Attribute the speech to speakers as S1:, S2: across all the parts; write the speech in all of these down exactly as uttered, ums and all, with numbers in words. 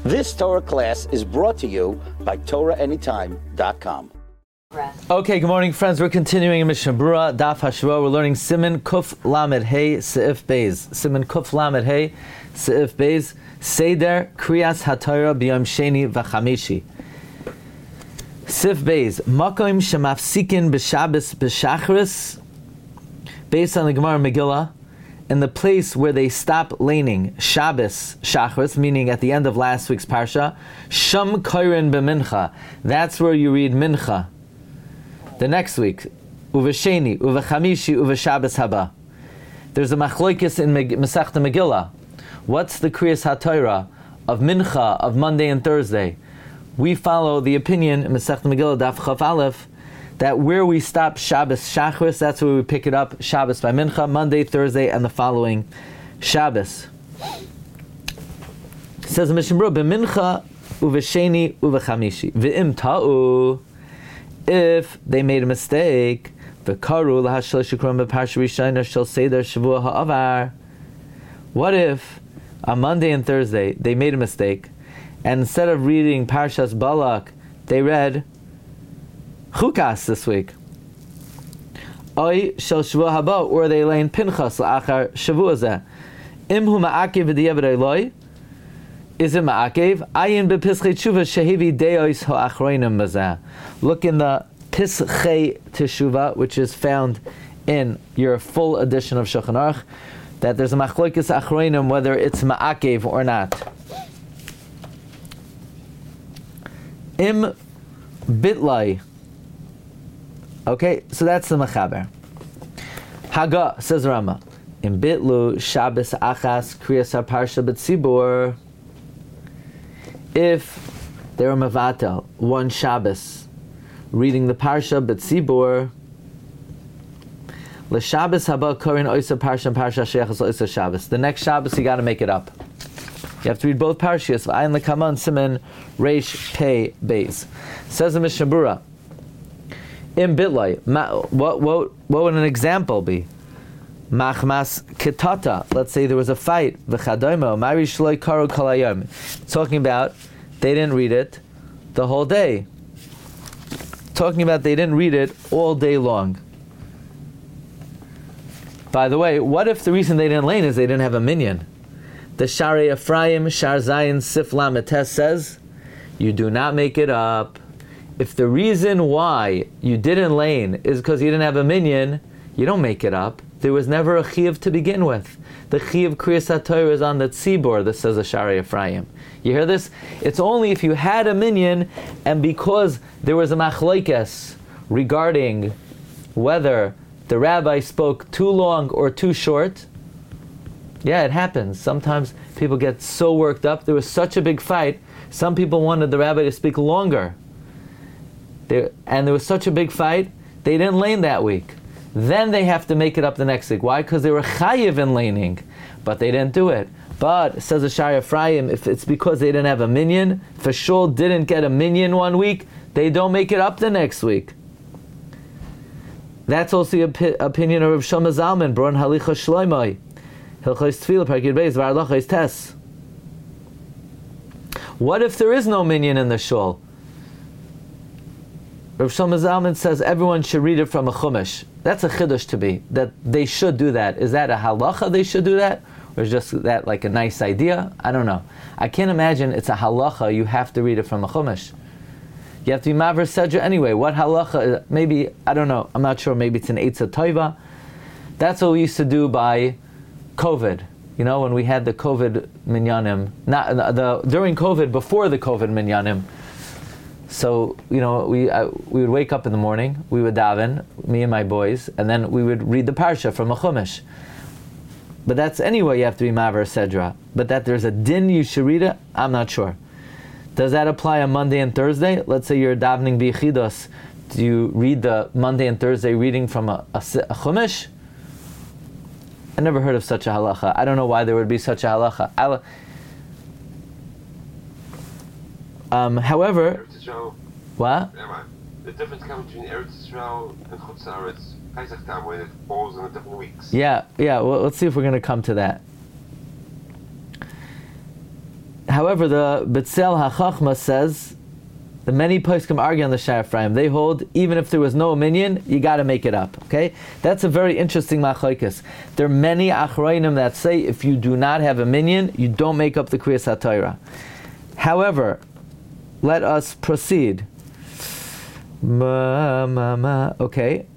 S1: This Torah class is brought to you by Torah Anytime dot com.
S2: Okay, good morning, friends. We're continuing in Mishnah Berurah, Daf Hashua. We're learning Siman Kuf Lamed Hey Seif Beis. Siman Kuf Lamed Hey Seif Beis. Seder Kriyas HaTorah B'Yom Sheni V'Chamishi. Seif Beis. Makom Shemafsikin B'Shabbos B'Shachris. Based on the Gemara Megillah, in the place where they stop laning Shabbos Shachris, meaning at the end of last week's parsha, Sham Koirin B'Mincha. That's where you read Mincha. The next week, Uvesheni, Uvechamishi, Uveshabbos Haba. There's a machloikis in Masechta Megillah. What's the Kriyas HaTorah of Mincha of Monday and Thursday? We follow the opinion in Masechta Megillah Daf Chaf Aleph that where we stop Shabbos Shachris, that's where we pick it up, Shabbos by Mincha, Monday, Thursday, and the following Shabbos. It says in Mishnah Berurah, B'Mincha, Uvesheni, Uvechamishi. V'im ta'u. If they made a mistake, v'karu lahashal shikron b'parsha rishayna shel seder shavua ha'avar. What if on Monday and Thursday they made a mistake, and instead of reading Parshas Balak, they read Chukas this week? Oy shel shavua haba, or they lay in Pinchas la'achar shavua zeh. Imhu ma'akev v'diavad eloi. Is it ma'akev? Ayin bepischei teshuva shehivi deos ha'achroinim bazeh. Look in the Pischei Teshuva, which is found in your full edition of Shulchan Aruch, that there's a machloikis achroinim whether it's ma'akev or not. Im bitlai. Okay, so that's the mechaber. Haga, says Rama. Im bitlu Shabbos achas kriyas haparsha b'tzibur. If they were mevatel one Shabbos, reading the parsha b'tzibur, l'Shabbos haba korin oisa parsha and parsha sheichas oisa Shabbos. The next Shabbos you got to make it up. You have to read both parshas. V'ayin l'kaman simen reish pei beis. Says the Mishnah Berurah, im bitlai. What what what would an example be? Machmas kitata. Let's say there was a fight. V'chadoimo mari shloi karu kol hayom. Talking about they didn't read it the whole day. Talking about they didn't read it all day long. By the way, what if the reason they didn't lane is they didn't have a minyan? The Sharei Ephraim Shar Zayin Sif Lametes says, you do not make it up. If the reason why you didn't lane is because you didn't have a minyan, you don't make it up. There was never a chiyuv to begin with. The chiyuv Kriyas HaTorah is on the tzibor, that says the Sharei Ephraim. You hear this? It's only if you had a minyan, and because there was a machlokes regarding whether the rabbi spoke too long or too short. Yeah, it happens. Sometimes people get so worked up. There was such a big fight. Some people wanted the rabbi to speak longer. There, and there was such a big fight, they didn't lane that week. Then they have to make it up the next week. Why? Because they were chayiv in laning, but they didn't do it. But, says the Sharei Ephraim, if it's because they didn't have a minyan, for sure didn't get a minyan one week, they don't make it up the next week. That's also the opi- opinion of Rav Shlomo Zalman, Bron Halicha Shloimoi, Hilchos Tefillah, Parkid Beis, Varlachos Tes. What if there is no minyan in the shul? Rav Shlomo Zalman says everyone should read it from a chumash. That's a chiddush to be, that they should do that. Is that a halacha they should do that? Or is just that like a nice idea? I don't know. I can't imagine it's a halacha you have to read it from a chumash. You have to be maver sedra anyway. What halacha? Maybe, I don't know. I'm not sure. Maybe it's an eitzah toiva. That's what we used to do by COVID. You know, when we had the COVID minyanim. Not the during COVID, before the COVID minyanim. So, you know, we uh, we would wake up in the morning, we would daven, me and my boys, and then we would read the parsha from a chumash. But that's anyway, you have to be maver sedra. But that there's a din you should read it, I'm not sure. Does that apply on Monday and Thursday? Let's say you're davening b'yichidos. Do you read the Monday and Thursday reading from a, a, a chumash? I never heard of such a halacha. I don't know why there would be such a halacha. I'll, um, however, what?
S3: The difference comes between Eretz Yisrael and Chutz La'aretz, Pesach time, when it falls in the different weeks.
S2: Yeah, yeah. Well, let's see if we're going to come to that. However, the Betzel HaChachma says, the many poskim argue on the Sha'ar Ephraim. They hold, even if there was no minyan, you got to make it up. Okay, that's a very interesting machlokes. There are many achrayim that say if you do not have a minyan, you don't make up the Kriyas HaTorah. However, let us proceed. Ma, ma, ma. Okay.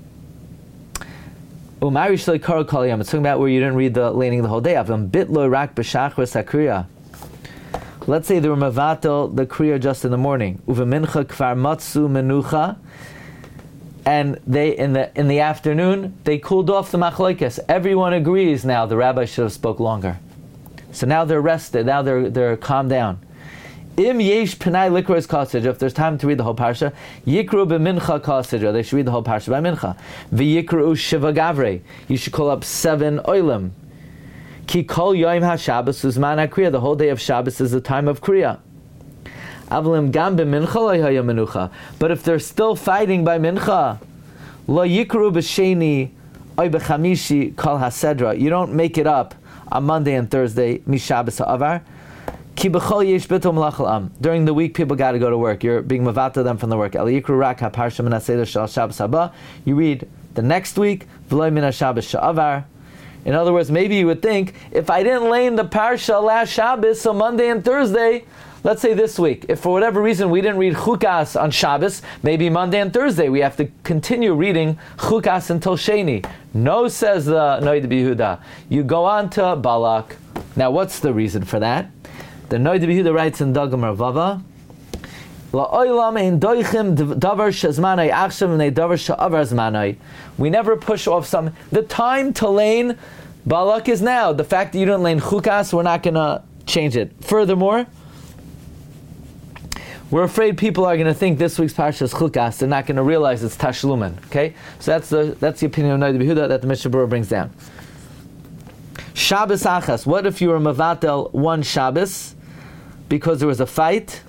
S2: Umari Shlei Karo Kol Yom. It's talking about where you didn't read the laning the whole day. Avim bitlo rak b'shachris hakriya. Let's say they were mavatel the kriya just in the morning. Uve mincha kvar matzu menucha, and they in the in the afternoon they cooled off the machlokes. Everyone agrees now the rabbi should have spoke longer. So now they're rested. Now they're they're calmed down. Im yesh penai likros kasej. If there's time to read the whole parsha, yikru b'mincha kasej. They should read the whole parsha by mincha. V'yikru shiva gavre. You should call up seven oilim. Ki kol yoim ha-Shabbos uzman ha-kriya. The whole day of Shabbos is the time of kriya. Avlim gam b'mincha lo yaya menucha. But if they're still fighting by mincha, lo yikru b'sheni oy b'chamishi kol ha-sedra. You don't make it up on Monday and Thursday mi-Shabbos ha'avar. Ki b'chol yesh bitul melachal am. During the week, people got to go to work. You're being mavata them from the work. El yikru rak ha-parsha min ha-seder shel Shabbos haba. You read the next week v'lo min ha-Shabbos sha'avar. In other words, maybe you would think, if I didn't lane the parsha last Shabbos, so Monday and Thursday, let's say this week, if for whatever reason we didn't read Chukas on Shabbos, maybe Monday and Thursday we have to continue reading Chukas until Sheni. No, says the Noid B'Yehuda. You go on to Balak. Now what's the reason for that? The Noid B'Yehuda writes in Dagam Ravava, we never push off some. The time to lane Balak is now. The fact that you don't lane Chukas, we're not going to change it. Furthermore, we're afraid people are going to think this week's parsha is Chukas. They're not going to realize it's Tashlumen. Okay, so that's the that's the opinion of Noid B'Yehuda that the Mishnah Berurah brings down. Shabbos Achas. What if you were Mavatel one Shabbos because there was a fight?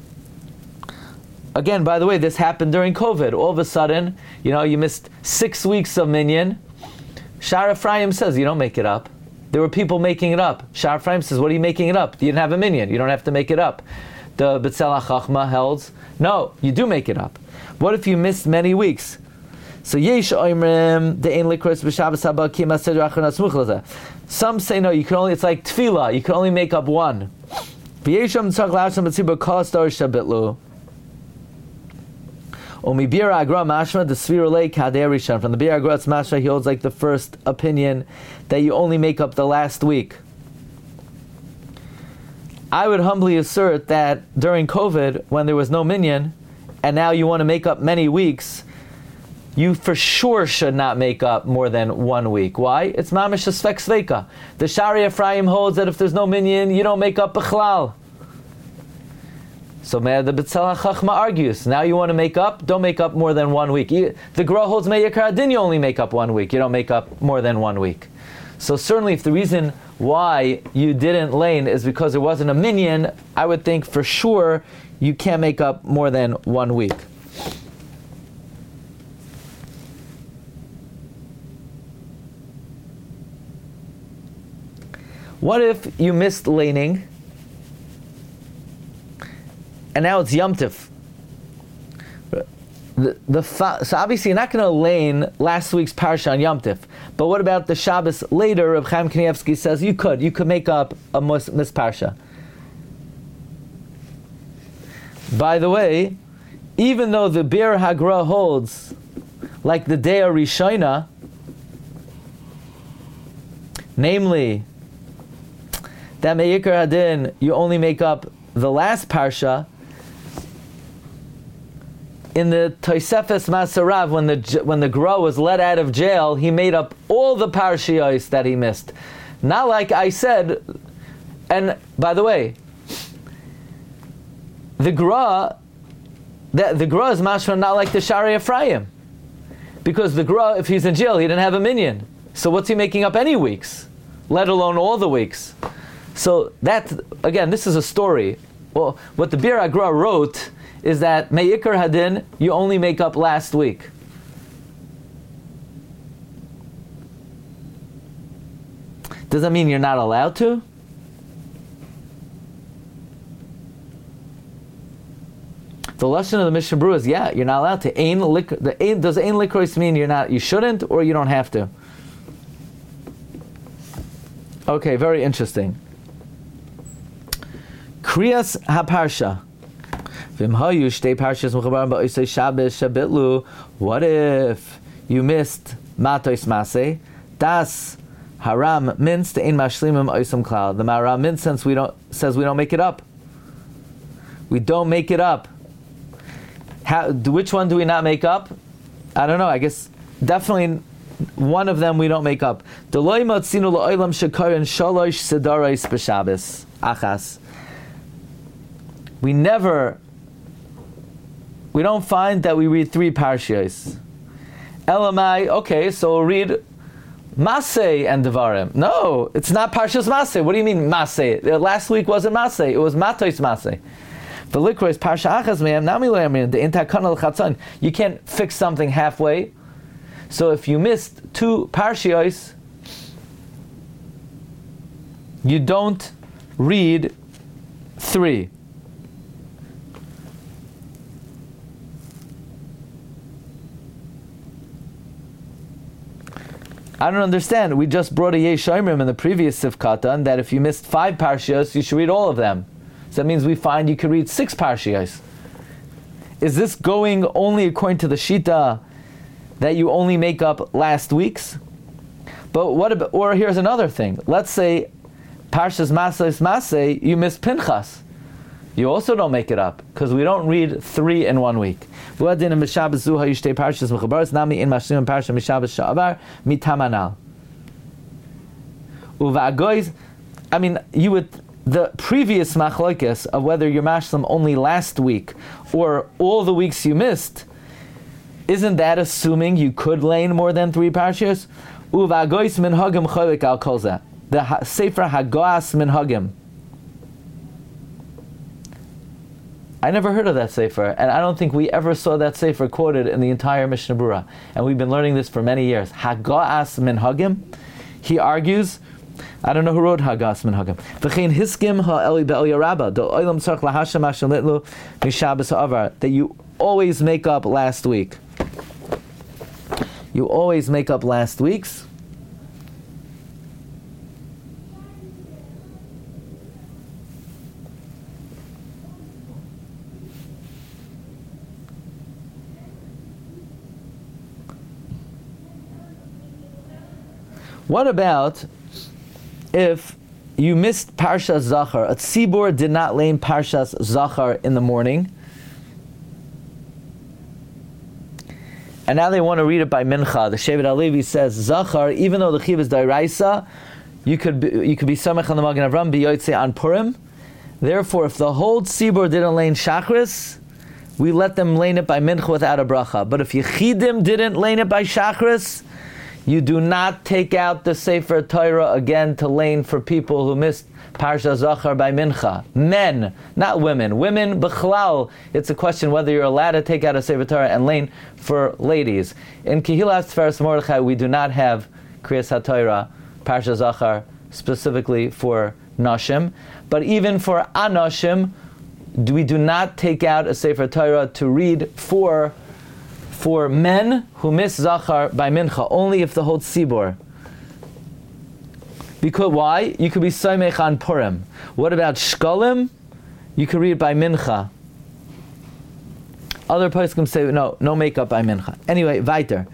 S2: Again, by the way, this happened during COVID. All of a sudden, you know, you missed six weeks of minyan. Sha'ar Ephraim says, you don't make it up. There were people making it up. Sha'ar Ephraim says, what are you making it up? You didn't have a minyan. You don't have to make it up. The Betzel HaChachma held, no, you do make it up. What if you missed many weeks? So yesh oimrim de'ein likros b'Shabbos haba ki maseder achron asmuch lezeh. Some say no, you can only, it's like tefillah, you can only make up one. V'yesham tzarich la'asham b'tzibur kol astor shabitlu. Omibir Agra Mashma the Svira Lake Kaderishan. From the Bir Agra Mashma, he holds like the first opinion that you only make up the last week. I would humbly assert that during COVID, when there was no minyan, and now you want to make up many weeks, you for sure should not make up more than one week. Why? It's Mamish Svek Sveika. The Sha'ar Ephraim holds that if there's no minyan, you don't make up B'chlal. So the Betzel HaChachma argues, now you want to make up, don't make up more than one week. The Gra holds Me'yikar Adin, you only make up one week. You don't make up more than one week. So certainly if the reason why you didn't lane is because there wasn't a minyan, I would think for sure you can't make up more than one week. What if you missed laning? And now it's Yom Tif. The, the fa- so obviously you're not going to lane last week's parsha on Yom Tif. But what about the Shabbos later? Reb Chaim Kanievsky says you could. You could make up a mis, mis parsha. By the way, even though the Bir Hagra holds like the Dea Rishona, namely that Me'yikar Hadin, you only make up the last parsha. In the Tosefes Masarav, when the when the Gra was let out of jail, he made up all the parshiyos that he missed. Not like I said, and by the way, the Gra, the, the Gra is mashma not like the Sha'ar Ephraim, because the Gra, if he's in jail, he didn't have a minyan. So what's he making up any weeks, let alone all the weeks? So that again, this is a story. Well, what the Bir Agra wrote is that Me'yikar Hadin, you only make up last week. Does that mean you're not allowed to? The lashon of the Mishnah Berurah is, yeah, you're not allowed to. Ein lik, the ein, does ein likrois mean you're not, you shouldn't, or you don't have to? Okay, very interesting. Kriyas haparsha. V'imhayu shtei parshas mechabarim ba'osei Shabbos shabitlu. What if you missed matos maseh? Das haram mins to ein mashlimim oisam klal. The Maharam min since we don't says we don't make it up. We don't make it up. How, which one do we not make up? I don't know. I guess definitely one of them we don't make up. Deloi motzinu la'olam shekarin shalosh sedaros b'Shabbos achas. We never, we don't find that we read three parshiyos. Elamai, okay, so we'll read Maseh and Devarim. No, it's not Parshas Maseh. What do you mean Maseh? Last week wasn't Maseh. It was Matos Maseh. The likra is Parsha Achaz Me'am Nami Le'amrin. The Intakana L'Chatzon. You can't fix something halfway. So if you missed two parshiyos, you don't read three. I don't understand. We just brought a Yesh Omrim in the previous Sifkatan that if you missed five parshiyos, you should read all of them. So that means we find you could read six parshiyos. Is this going only according to the Shita that you only make up last week's? But what about, or here's another thing. Let's say Parshas Maseh Maseh, you missed Pinchas. You also don't make it up, because we don't read three in one week. I mean, you would, the previous machlokes of whether you're mashlim only last week or all the weeks you missed, isn't that assuming you could lane more than three parshas? The Sefer Hagoas Minhagim. I never heard of that Sefer, and I don't think we ever saw that Sefer quoted in the entire Mishnah Berurah. And we've been learning this for many years. Hagoas Minhagim, he argues, I don't know who wrote Hagoas Minhagim. V'chein hiskim ha'eli be'el yarabah, do oilam tzarch lahashem asher litlu mishabes ha'avar, that you always make up last week. You always make up last week's. What about if you missed Parshas Zachar? A tzibur did not lane Parshas Zachar in the morning, and now they want to read it by Mincha. The Shevet HaLevi says Zachar, even though the Chiv is Dairaisa, you could be, you could be Samech on the Magen Avram b'Yotzei on Purim. Therefore, if the whole tzibur didn't lane Shachris, we let them lane it by Mincha without a bracha. But if Yechidim didn't lane it by Shachris, you do not take out the Sefer Torah again to lane for people who missed Parsha Zachar by Mincha. Men, not women. Women, b'chlal, it's a question whether you're allowed to take out a Sefer Torah and lane for ladies. In Kehilas Tiferes Mordechai, we do not have Kriyas HaTorah, Parsha Zachar, specifically for Nashim. But even for Anashim, we do not take out a Sefer Torah to read for for men who miss Zachar by Mincha, only if the whole tzibur. Because why? You could be Soimech on Purim. What about Shkolim? You could read by Mincha. Other poskim say, no, no makeup by Mincha. Anyway, weiter.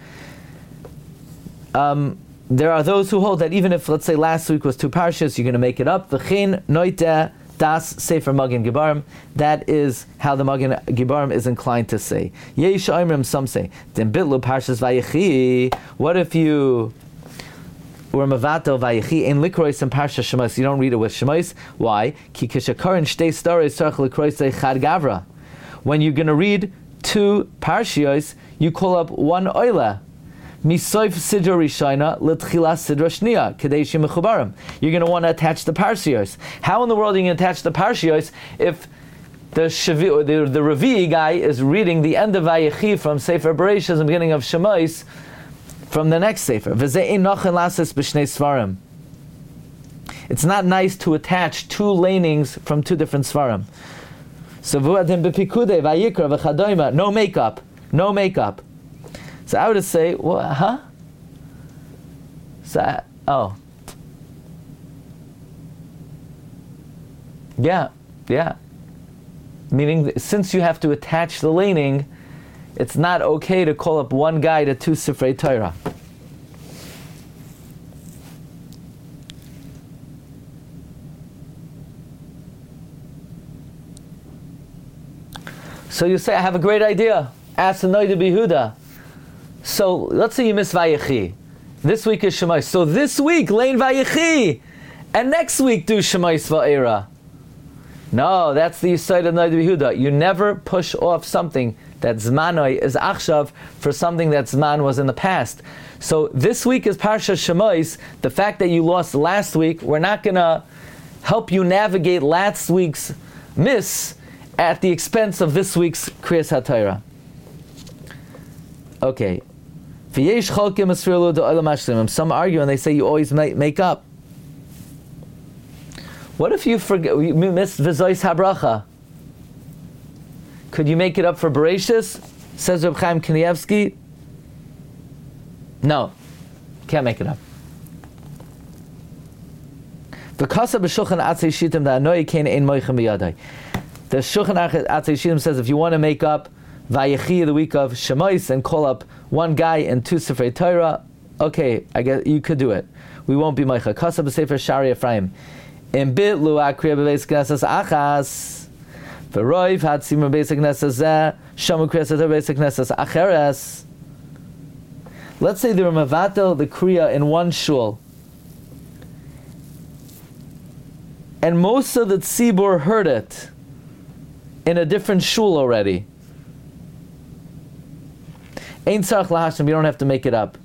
S2: Um, there are those who hold that even if, let's say, last week was two parshas, you're going to make it up. V'chein noite das Sefer Magen Gibarim. That is how the Magen Gibarim is inclined to say. Yesh Omrim, some say. Then bitlu parshas Vayechi. What if you were mavato Vayechi in likrois and parsha Shemos? You don't read it with Shemos. Why? Ki kishakarin shtei stories tzarich likrois chad gavra. When you're going to read two parshios, you call up one oila. Misoif sidra rishayna l'tchila sidra shniya kadei shemechubarim. You're going to want to attach the parshios. How in the world are you going to attach the parshios if the shavi, or the, the Revi guy is reading the end of Vayechi from Sefer Bereshis and the beginning of Shemos from the next Sefer? V'zeh ein nochen lasis b'shnei svarim. It's not nice to attach two lanings from two different svarim. So vuadim bepikude vayikra v'chadoima, no makeup, no makeup. So I would just say, well, huh? So, I, oh. Yeah, yeah. Meaning, since you have to attach the laning, it's not okay to call up one guy to two Sifrei Torah. So you say, I have a great idea. Ask the Noida Behuda. So let's say you miss Vayechi. This week is Shemais. So this week, Lane Vayechi. And next week, do Shemais Va'era. No, that's the Yisayid of Noida Behuda. You never push off something that Zmanoi is Achshav for something that Zman was in the past. So this week is Parsha Shemais. The fact that you lost last week, we're not going to help you navigate last week's miss at the expense of this week's Kriyas HaTorah. Okay. Some argue and they say you always make up. What if you forget, you missed V'zois HaBracha? Could you make it up for Bereshis? Says Reb Chaim Kanievsky. No, can't make it up. The Shulchan Atzei Shittim says if you want to make up Vayechi the week of Shemais and call up one guy and two Sifrei Torah, okay, I guess you could do it. We won't be Meicha. Kasa b'Sefer Shari Ephraim. In bit lu akriya b'beis knesses achas. V'roiv had simur b'beis knesses zeh. Shamu kriyas b'beis knesses acheres. Let's say they were mavatel the kriya in one shul, and most of the tzibur heard it in a different shul already. Ein tzarach lahashim, you don't have to make it up.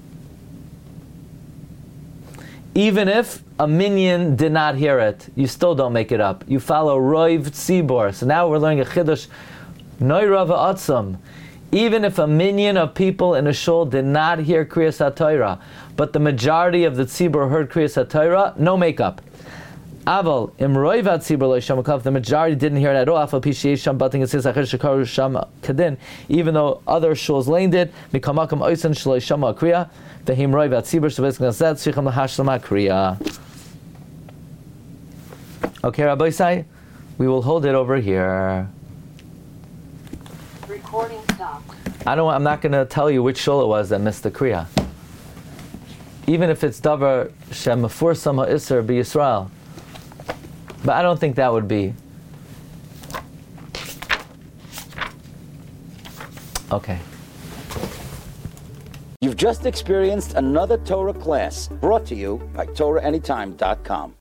S2: Even if a minion did not hear it, you still don't make it up. You follow Roiv Tzibor. So now we're learning a Chiddush, Noira v'atzam. Even if a minion of people in a shul did not hear Kriyas HaTorah, but the majority of the Tzibor heard Kriyas HaTorah, no makeup. Aval, im Roiv Tzibor lo yisham, the majority didn't hear it at all, afal pi sheyesh sham bating yitzis acher shekaru sham kadin, even though other shuls laned it, mikamakam oisan shlo yisham kriya, v'him Roiv Tzibor shevez gnazet, shicham lahashlam kriya. Okay, Rabbi Isai, we will hold it over here.
S4: Recording stopped.
S2: I don't. I'm not going to tell you which shul it was that missed the kriya. Even if it's davar shem mefursam ha'isur b'Yisrael, but I don't think that would be. Okay.
S1: You've just experienced another Torah class brought to you by Torah Anytime dot com.